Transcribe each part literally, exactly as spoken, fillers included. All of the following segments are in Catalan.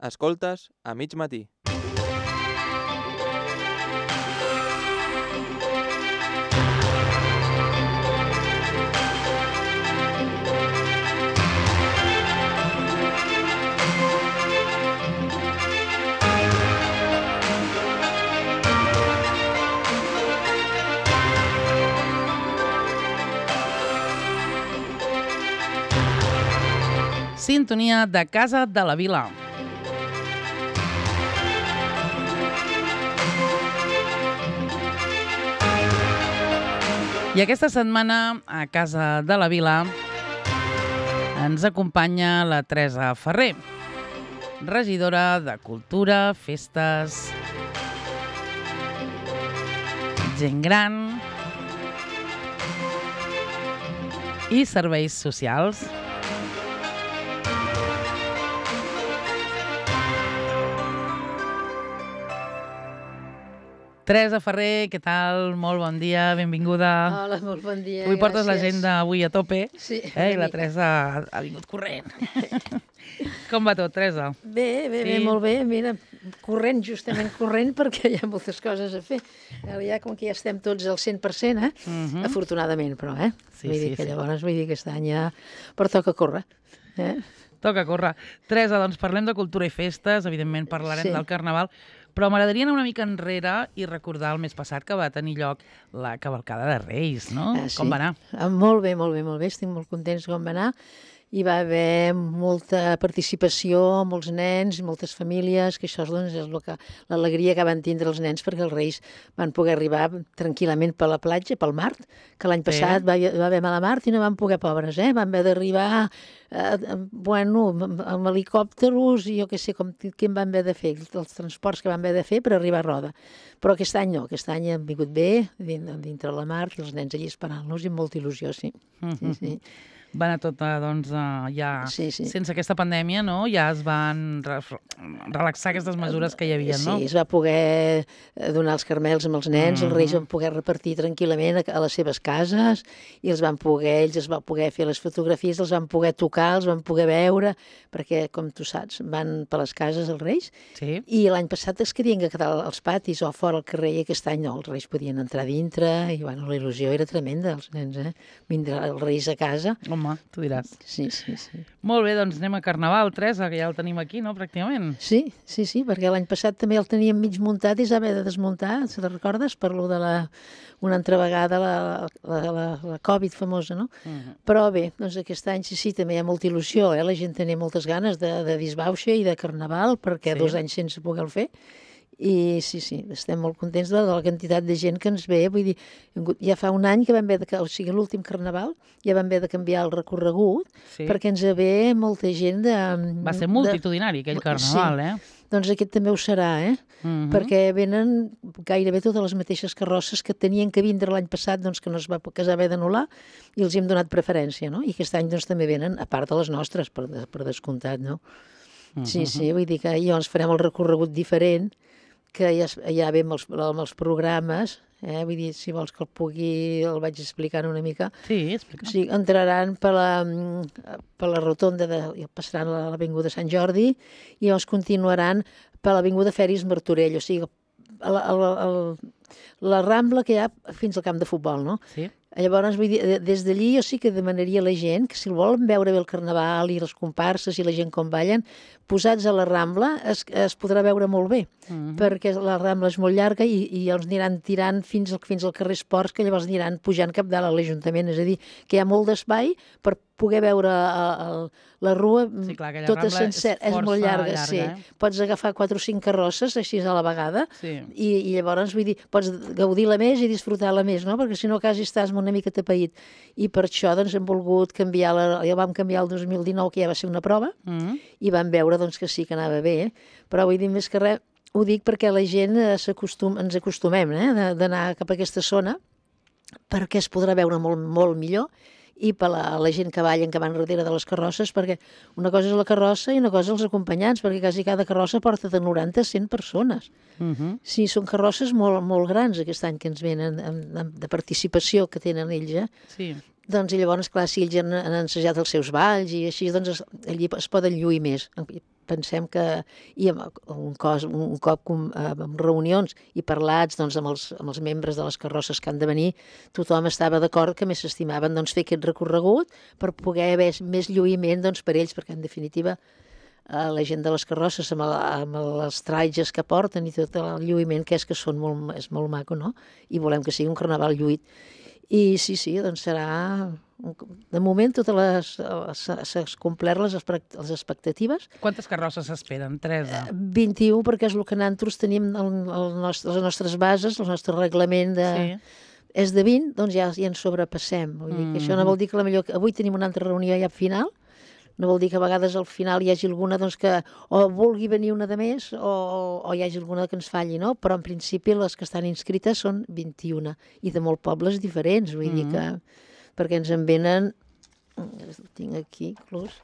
Escoltes a mig matí. Sintonia de Casa de la Vila. I aquesta setmana a Casa de la Vila ens acompanya la Teresa Ferrer, regidora de Cultura, Festes, Gent Gran i Serveis Socials. Teresa Ferrer, què tal? Molt bon dia, benvinguda. Hola, molt bon dia, Avui portes gràcies. l'agenda avui a tope, Sí, eh? I la una mica. Teresa ha vingut corrent. Com va tot, Teresa? Bé, bé, bé, Sí. molt bé. Mira, corrent, justament corrent, perquè hi ha moltes coses a fer. Ara ja, com que ja estem tots al cent per cent, eh? Mhm. Afortunadament, però, eh? Sí, vull dir sí, que sí. llavors, vull dir que aquest any ja... Però toca córrer, eh? Toca córrer. Teresa, doncs parlem de cultura i festes, evidentment parlarem Sí. del Carnaval, però m'agradaria anar una mica enrere i recordar el mes passat que va tenir lloc la cavalcada de Reis, no? Ah, sí. Com va anar? Ah, molt bé, molt bé, molt bé. Estic molt contents com va anar. Hi va haver molta participació, molts nens, moltes famílies, que això doncs, és lo que, l'alegria que van tindre els nens, perquè els Reis van poder arribar tranquil·lament per la platja, pel mar, que l'any passat va, va haver mala mar i no van poder, pobres, eh? Van haver d'arribar, eh, bueno, amb, amb helicòpteros i jo què sé, com, què en van haver de fer, els transports que van haver de fer per arribar a Roda. Però aquest any no, aquest any han vingut bé, dintre la mar, i els nens allí esperant-los i amb molta il·lusió, sí. Sí, sí. Va anar tot, eh, doncs, eh, ja Sí, sí. sense aquesta pandèmia, no? Ja es van re relaxar aquestes mesures que hi havia, no? Sí, es va poder donar els carmels amb els nens, Mhm. els reis van poder repartir tranquil·lament a, a les seves cases i els van poder, ells es van poder fer les fotografies, els van poder tocar, els van poder veure, perquè, com tu saps, van per les cases els reis, Sí. i l'any passat es quedien a quedar als patis o fora al carrer, i aquest any no, els reis podien entrar dintre, i bueno, la il·lusió era tremenda, els nens, eh? Vindre els reis a casa. Home, tu diràs. Sí, sí, sí. Molt bé, doncs anem a Carnaval, Teresa, que ja el tenim aquí, no?, pràcticament. Sí, sí, sí, perquè l'any passat també el teníem mig muntat i es va haver de desmuntar, si te'n recordes, per lo de la, una altra vegada la, la, la, la Covid famosa, no? Mhm. Però bé, doncs aquest any sí, sí, també hi ha molta il·lusió, eh? La gent tenia moltes ganes de, de disbauxa i de Carnaval, perquè Sí. dos anys sense poder-ho fer. I sí, sí, estem molt contents de la quantitat de gent que ens ve. Vull dir, ja fa un any que vam haver de, o sigui, l'últim Carnaval, ja vam haver de canviar el recorregut, Sí. perquè ens ve molta gent de... Va ser de- multitudinari aquell Carnaval, eh? Doncs aquest també ho serà, eh? Mhm. Perquè venen gairebé totes les mateixes carrosses que tenien que vindre l'any passat, doncs que no es va, que es va haver d'anul·lar, i els hi hem donat preferència, no? I aquest any doncs també venen, a part de les nostres, per, per descomptat, no? Sí, sí, vull dir que llavors farem el recorregut diferent, que ja, es- ja ve amb els, amb els programes, eh? Vull dir, si vols que el pugui, el vaig explicant una mica. Sí, explica. O sigui, entraran per la, per la rotonda, de, i passaran a l'Avinguda Sant Jordi, i llavors continuaran per l'Avinguda Fèris Martorell, o sigui, a la, a la, a la, la Rambla que hi ha fins al camp de futbol, no? Sí. Llavors, vull dir, de- des d'allí jo sí que demanaria a la gent que si el volen veure bé el Carnaval i les comparses i la gent com ballen, posats a la Rambla es, es podrà veure molt bé, Mhm. perquè la Rambla és molt llarga i, i els aniran tirant fins al, fins al carrer Esports, que llavors aniran pujant cap dalt a l'Ajuntament, és a dir, que hi ha molt d'espai per poder veure a, a, la rua Sí, clar, aquella tota Rambla és sencera, és, força molt llarga, llarga, sí. eh? Pots agafar quatre o cinc carrosses així a la vegada, Sí. i, i llavors, vull dir, pots gaudir-la més i disfrutar-la més, no? Perquè si no quasi estàs una mica tapeït. I per això doncs, hem volgut canviar, la, ja vam canviar el dos mil dinou, que ja va ser una prova, Mhm. i vam veure doncs, que sí que anava bé, però vull dir, més que res, ho dic perquè la gent eh, s'acostum, ens acostumem eh, de- d'anar cap a aquesta zona, perquè es podrà veure molt, molt millor, i per la, la gent que ballen, que van darrere de les carrosses, perquè una cosa és la carrossa i una cosa els acompanyants, perquè quasi cada carrossa porta de noranta a cent persones. Mhm. Sí, són carrosses molt, molt grans aquest any que ens venen amb, amb, de participació que tenen ells, eh? Sí. Doncs i llavors, clar, si ells han, han ensajat els seus balls i així, doncs es, allí es poden lluir més. pensem que, i amb, un, cos, un cop com, amb reunions i parlats doncs, amb, els, amb els membres de les carrosses que han de venir, tothom estava d'acord que més s'estimaven doncs, fer aquest recorregut per poder haver més lluïment doncs, per ells, perquè en definitiva la gent de les carrosses amb, el, amb els trajes que porten i tot el lluïment que és que són molt, és molt maco, no? I volem que sigui un carnaval lluït. I sí, sí, doncs serà... De moment totes les... s'ha complert les, les expectatives. Quantes carrosses s'esperen, Teresa? vint-i-u, perquè és el que nosaltres tenim el, el nostre, les nostres bases, el nostre reglament de... Sí. És de vint, doncs ja, ja ens sobrepassem. Vull dir que mm. això no vol dir que la millor... Avui tenim una altra reunió ja final. No vol dir que a vegades al final hi hagi alguna doncs, que o vulgui venir una de més o, o hi hagi alguna que ens falli, no? Però en principi les que estan inscrites són vint-i-una i de molt pobles diferents, vull mm-hmm. dir que... Perquè ens en venen... Ho tinc aquí, inclús.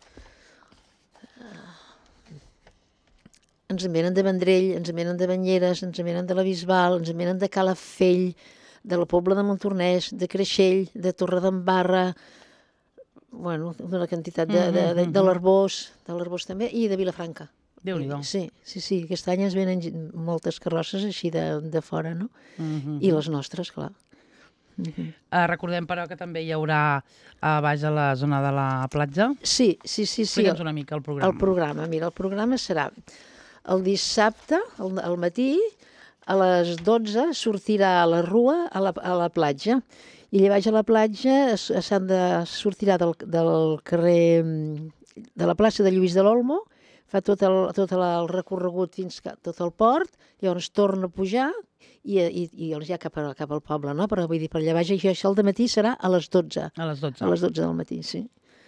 Ens en venen de Vendrell, ens en venen de Banyeres, ens en venen de la Bisbal, ens en venen de Calafell, de la Pobla de Montornès, de Creixell, de Torredembarra... Bueno, una quantitat de, de, de, de l'Arbós, de l'Arbós també, i de Vilafranca. Déu-n'hi-do. Sí, sí, sí, aquest any ens venen moltes carrosses així de, de fora, no? Mm-hmm. I les nostres, clar. Mm-hmm. Uh, recordem, però, que també hi haurà a baix a la zona de la platja. Sí, sí, sí. sí. Explica'ns una mica el programa. El programa, mira, el programa serà el dissabte, al, al matí, a les dotze, sortirà a la rua, a la, a la platja. I allà baix a la platja s'han de sortirà del, del carrer, de la plaça de Lluís de l'Olmo, fa tot el, tot el recorregut fins a tot el port, llavors torna a pujar i, i, i llavors ja cap, a, cap al poble, no? Però vull dir, per allà baix, això, això al dematí serà a les dotze. A les dotze. A les dotze del matí, sí.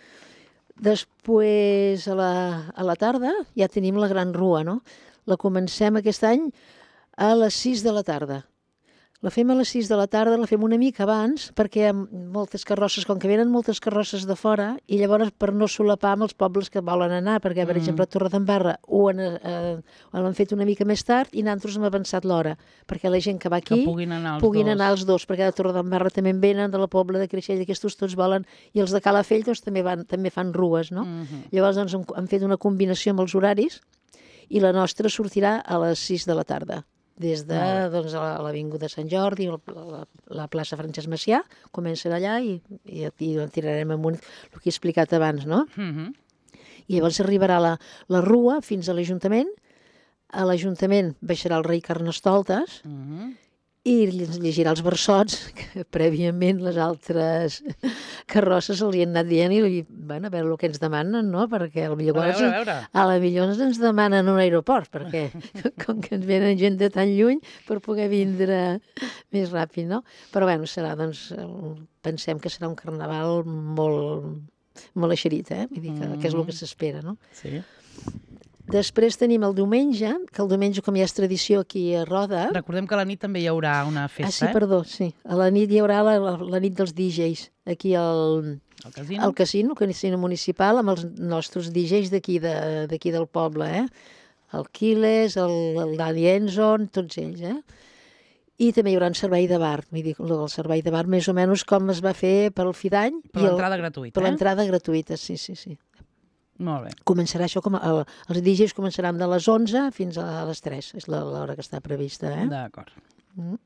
Després, a la, a la tarda, ja tenim la gran rua, no? La comencem aquest any a les sis de la tarda. La fem a les sis de la tarda, la fem una mica abans, perquè moltes carrosses, com que venen moltes carrosses de fora, i llavors per no solapar amb els pobles que volen anar, perquè, per mm. exemple, a Torredembarra ho han, eh, l'han fet una mica més tard i nosaltres hem avançat l'hora, perquè la gent que va aquí que puguin anar els puguin dos. anar els dos, perquè de Torredembarra també en venen, de la Pobla de Creixell, aquests tots volen, i els de Calafell doncs, també, van, també fan rues, no? Mm-hmm. Llavors doncs, hem, hem fet una combinació amb els horaris i la nostra sortirà a les sis de la tarda. Des de doncs, l'Avinguda Sant Jordi, la, la plaça Francesc Macià, comencen allà i, i, i tirarem amunt el que he explicat abans, no? Mm-hmm. I llavors arribarà la, la rua fins a l'Ajuntament, a l'Ajuntament baixarà el rei Carnestoltes, mm-hmm. i llegirà els versots que prèviament les altres carrosses els hi han anat dient i, bueno, a veure el que ens demanen, no? Perquè a la millor, a veure, a veure. A la millor ens demanen un aeroport, perquè com que ens venen gent de tan lluny per poder vindre més ràpid, no? Però bueno, serà, doncs, pensem que serà un carnaval molt, molt eixerit, eh? Vull dir que, mm. que és el que s'espera, no? Sí. Després tenim el diumenge, que el diumenge, com ja és tradició aquí a Roda... Recordem que a la nit també hi haurà una festa, eh? Ah, sí, eh? perdó, sí. A la nit hi haurà la, la, la nit dels D Js, aquí al, al casino, al casino, el casino municipal, amb els nostres D Js d'aquí de, d'aquí del poble, eh? El Quiles, el, el Dani Enzon, tots ells, eh? I també hi haurà un servei de bar, vull dir, el servei de bar més o menys com es va fer per al fi d'any. Per l'entrada gratuïta, Per l'entrada gratuïta, sí, sí, sí. Molt bé. Començarà això, com a, els D Js començaran de les onze fins a les tres, és l'hora que està prevista, eh? D'acord. Mm.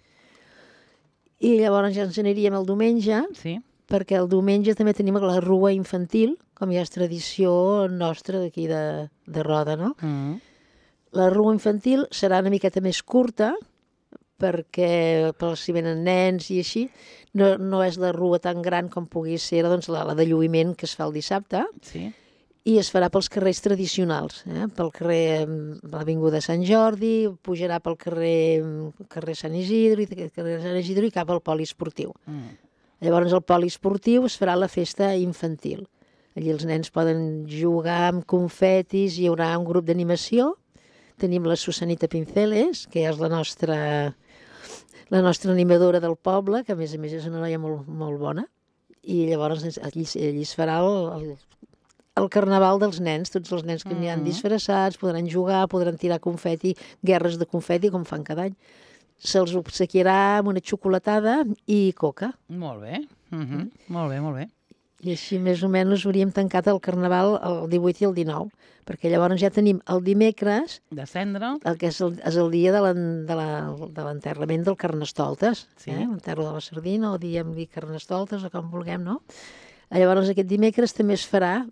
I llavors ja ens aniríem el diumenge, sí. perquè el diumenge també tenim la rua infantil, com ja és tradició nostra d'aquí de, de Roda, no? Mm. La rua infantil serà una miqueta més curta, perquè per si venen nens i així, no, no és la rua tan gran com pugui ser doncs, la, la de lluïment que es fa el dissabte, sí. I es farà pels carrers tradicionals, eh? Pel carrer, l'Avinguda Sant Jordi, pujarà pel carrer, carrer Sant Isidre, i carrer Sant Isidre i cap al poliesportiu. Mm. Llavors al poliesportiu es farà la festa infantil. Allí els nens poden jugar amb confetis, hi haurà un grup d'animació, tenim la Susanita Pinceles, que és la nostra, la nostra animadora del poble, que a més a més és una noia molt, molt bona, i llavors allí, allí es farà el, el el carnaval dels nens, tots els nens que n'hi han disfressats, podran jugar, podran tirar confeti, guerres de confeti, com fan cada any. Se'ls obsequiarà amb una xocolatada i coca. Molt bé, uh-huh. mm. molt bé, molt bé. I així més o menys hauríem tancat el Carnaval el divuit i el dinou, perquè llavors ja tenim el dimecres, De cendre. el que és el, és el dia de l'en- de la- de l'enterrament del Carnestoltes, Sí. eh? L'enterro de la sardina, o diem dir Carnestoltes, o com vulguem, no? Llavors aquest dimecres també es farà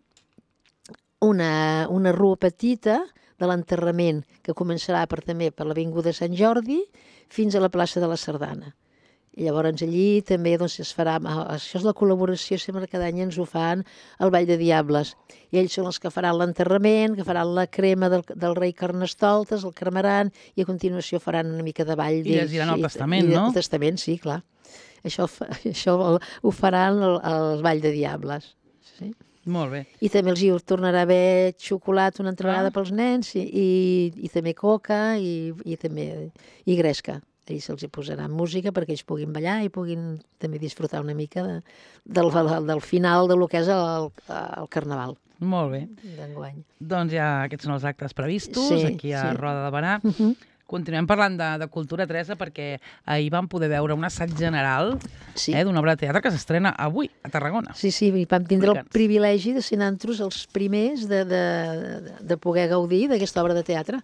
una, una rua petita de l'enterrament, que començarà per, també per l'Avinguda Sant Jordi fins a la plaça de la Sardana. I llavors allí també doncs, es farà, això és la col·laboració, sempre cada any ens ho fan al Ball de Diables. I ells són els que faran l'enterrament, que faran la crema del, del rei Carnestoltes, el cremaran, i a continuació faran una mica de ball. I llegiran el testament, i, no? El testament, sí, clar. Això, fa- això ho faran al, al Ball de Diables. Sí. Molt bé. I també els hi tornarà a haver xocolata una altra Clar. vegada pels nens i, i, i també coca i, i també i gresca. Ells se'ls hi posarà música perquè ells puguin ballar i puguin també disfrutar una mica de, del, del final de lo que és el, el Carnaval Molt bé. d'enguany. Doncs ja aquests són els actes previstos Sí, aquí a sí. Roda de Barà. Uh -huh. Continuem parlant de, de cultura, Teresa, perquè ahir vam poder veure un assaig general Sí. eh, d'una obra de teatre que s'estrena avui a Tarragona. Sí, sí, i vam tindre el Explica'ns. privilegi de ser nosaltres els primers de, de, de, de poder gaudir d'aquesta obra de teatre.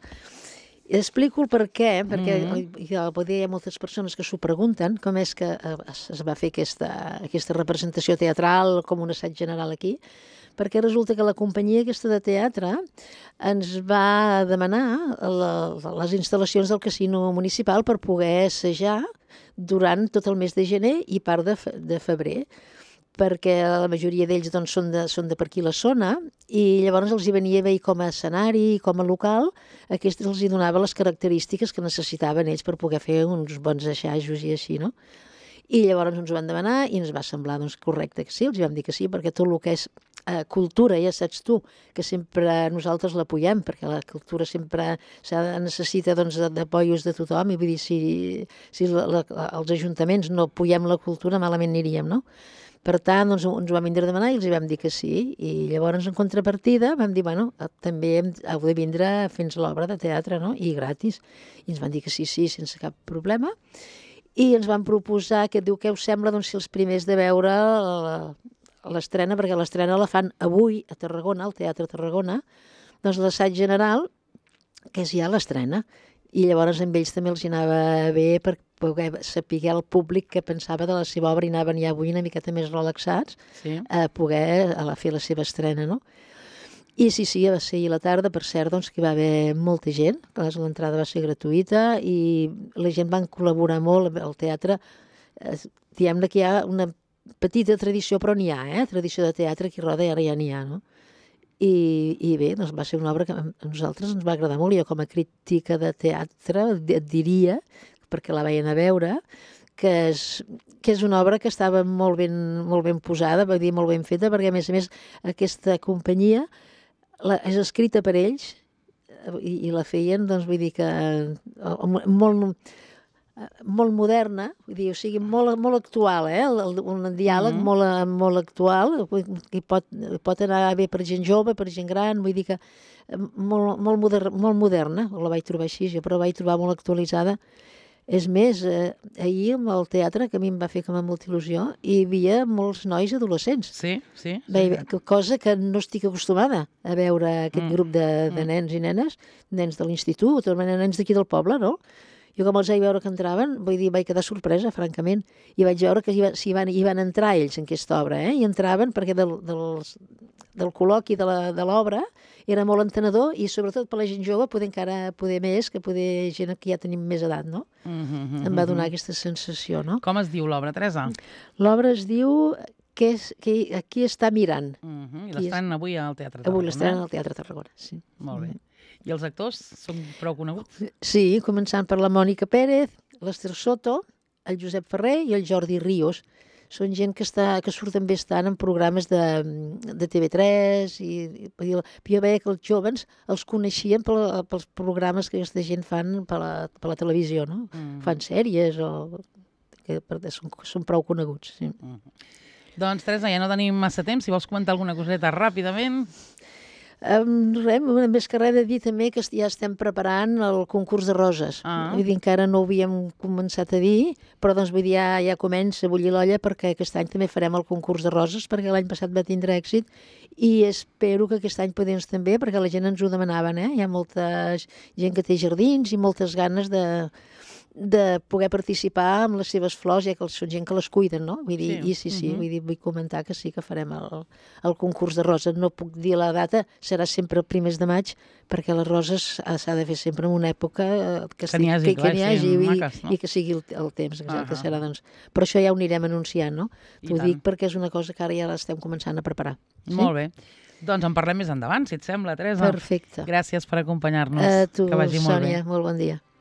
I explico el per què, perquè Mhm. hi ha, hi ha moltes persones que s'ho pregunten, com és que eh, es, es va fer aquesta, aquesta representació teatral com un assaig general aquí, perquè resulta que la companyia aquesta de teatre ens va demanar la, les instal·lacions del casino municipal per poder assajar durant tot el mes de gener i part de, fe- de febrer, perquè la majoria d'ells doncs, són, de, són de per aquí la zona, i llavors els hi venia bé com a escenari, com a local, aquests els hi donava les característiques que necessitaven ells per poder fer uns bons assajos i així, no? I llavors ens ho van demanar i ens va semblar doncs, correcte que sí, els hi vam dir que sí, perquè tot el que és eh, cultura, ja saps tu, que sempre nosaltres l'apoyem, perquè la cultura sempre s'ha de, necessita doncs, d'apoyos de tothom, i vull dir, si, si la, la, els ajuntaments no apoyem la cultura, malament aniríem, no? Per tant, doncs, ens ho vam vindre a demanar i els hi vam dir que sí, i llavors en contrapartida vam dir, bueno, eh, també hem, heu de vindre a fer-nos l'obra de teatre, no? I gratis. I ens van dir que sí, sí, sense cap problema. I ens van proposar, que diu, què us sembla doncs, si els primers de veure la- l'estrena, perquè l'estrena la fan avui a Tarragona, al Teatre Tarragona, doncs l'assaig general, que és ja l'estrena. I llavors amb ells també els hi anava bé per poder saber el públic que pensava de la seva obra i anaven ja avui una miqueta més relaxats Sí. a poder a la, fer la seva estrena, no? I sí, sí, va ser ahir a la tarda, per cert, doncs, que hi va haver molta gent, que l'entrada va ser gratuïta i la gent van col·laborar molt al teatre. Eh, Diguem-ne que hi ha una petita tradició, però n'hi ha, eh? Tradició de teatre aquí a Roda, i ara ja n'hi ha, no? I, i bé, doncs va ser una obra que a nosaltres ens va agradar molt. Jo com a crítica de teatre et diria, perquè la veien a veure, que és, que és una obra que estava molt ben, molt ben posada, va dir molt ben feta, perquè a més a més aquesta companyia la, és escrita per ells i, i la feien, doncs vull dir que eh, molt, molt moderna, vull dir, o sigui, molt, molt actual, eh? El, el, un diàleg Mhm. molt, molt actual, que pot, pot anar bé per gent jove, per gent gran, vull dir que eh, molt, molt, moder, molt moderna, la vaig trobar així, jo però la vaig trobar molt actualitzada. És més, eh, ahir amb el teatre, que a mi em va fer com a molta il·lusió, hi havia molts nois adolescents. Sí, sí. sí. Bé, cosa que no estic acostumada a veure aquest Mm. grup de, de Mm. nens i nenes, nens de l'institut, o nens d'aquí del poble, no? Jo com els vaig veure que entraven, vull dir, vaig quedar sorpresa, francament, i vaig veure que hi, va, hi, van, hi van entrar ells en aquesta obra, eh? I entraven perquè del, dels, del col·loqui de la- de l'obra era molt entenedor, i sobretot per la gent jove poder encara poder més que poder gent que ja tenim més edat, no? Mhm, Em va donar mhm. aquesta sensació, no? Com es diu l'obra, Teresa? L'obra es diu que és, que aquí està mirant. Mhm, I Qui és? l'estan avui al Teatre Avui Tarragona. l'estrenen al Teatre Tarragona, sí. Molt bé. I els actors són prou coneguts? Sí, començant per la Mònica Pérez, l'Ester Soto, el Josep Ferrer i el Jordi Ríos. Són gent que, està, que surten bé estant en programes de, de T V tres, i, i jo veia que els jóvens els coneixien pel, pels programes que aquesta gent fan per la, per la televisió, no? Mm. Fan sèries o... que per- són, són prou coneguts, sí. Mhm. Doncs, Teresa, ja no tenim massa temps. Si vols comentar alguna coseta ràpidament. Um, res, més que res de dir també que ja estem preparant el concurs de roses. Ah. Vull dir, encara no ho havíem començat a dir, però doncs vull dir, ja, ja comença a bullir l'olla perquè aquest any també farem el concurs de roses, perquè l'any passat va tindre èxit i espero que aquest any podem també, perquè la gent ens ho demanaven, eh? Hi ha molta gent que té jardins i moltes ganes de de poder participar amb les seves flors, ja que són gent que les cuiden, no? Vull dir, Sí. i sí, sí, Mhm. vull dir, vull comentar que sí que farem el, el concurs de roses. No puc dir la data, serà sempre el primers de maig, perquè les roses s'ha de fer sempre en una època eh, que, Que n'hi hagi, que, clar, que n'hi sí, hagi vull dir, maques, no? i que sigui el, el temps, exacte, Ahà. serà, doncs. Però això ja ho anirem anunciant, no? I T'ho tant. dic perquè és una cosa que ara ja l'estem començant a preparar. Sí? Molt bé. Doncs en parlem més endavant, si et sembla, Teresa. Perfecte. Gràcies per acompanyar-nos. A tu, que vagi molt bé. Sònia, molt bon dia.